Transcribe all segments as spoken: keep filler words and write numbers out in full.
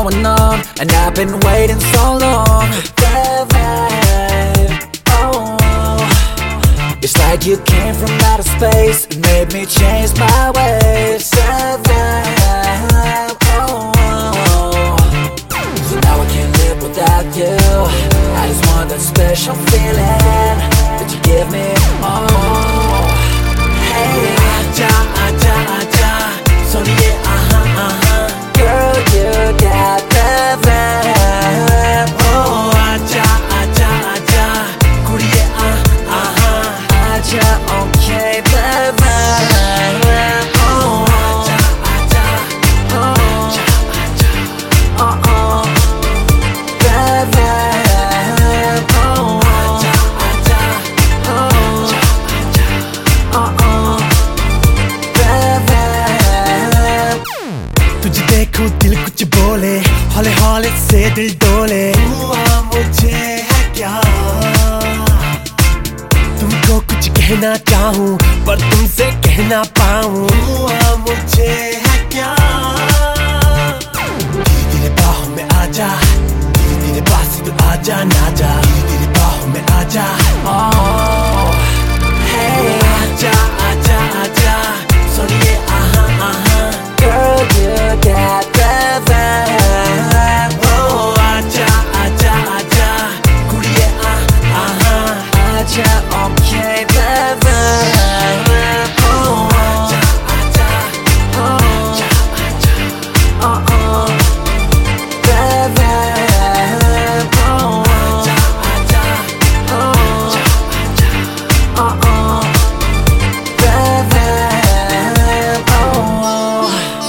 going on, and I've been waiting so long. The vibe, oh, it's like you came from outer space and made me change my ways. The vibe, oh, so now I can't live without you. I just want that special feeling that you give me. Oh, hey, 아자 아자 아자 소리에 아하 아하. Girl, you got the vibe. Oh, 아자 아자 아자 고리에 아 아하. 아자 okay the vibe. Oh, 아자 아자 oh oh oh the vibe. Oh, 아자 아자 oh oh oh the vibe. तुझे देखो दिल कुछ बोले, हौले हौले से दिल डोले। हुआ मुझे है क्या, तुमको कुछ कहना चाहूं पर तुमसे कह ना पाऊं। हुआ मुझे है क्या, धीरे धीरे बाहों में आजा, धीरे धीरे पास तू आजा ना जा। धीरे धीरे बाहों में आजा, Oh, hey, आजा आजा आजा सोनिए आहा आहा। girl, you got the vibe. Oh, आजा आजा आजा कुड़िए आ आहा। Aja, okay, the vibe. Oh, आजा आजा oh, oh, oh, the vibe. Oh, आजा आजा oh, oh, oh, the vibe. Oh,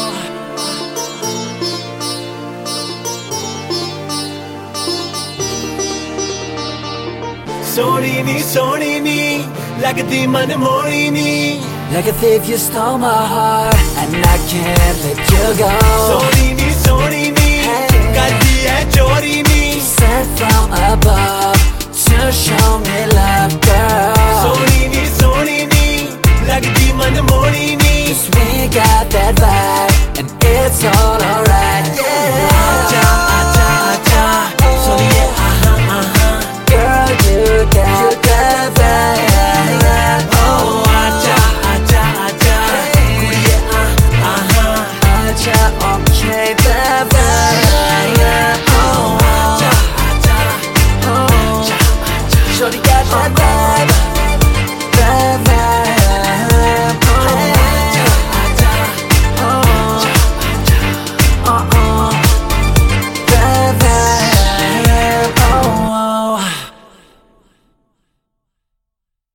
Soni नी सोनी नी लगती मन मोड़ी नी। like a thief, you stole my heart, and I can't let you go. Soni नी सोनी नी करती है चोरी नी। Sent from above to show me love, girl. Soni नी सोनी नी लगती मन मोड़ी नी। 'Cause we got that vibe, and it's all alright, yeah. आजा आजा आजा सोनिए आहा आहा। Girl, you got the vibe. Oh, आजा आजा आजा कुड़िए आ आहा। Aja, okay, the vibe. Oh, आजा आजा oh, shorty got that vibe.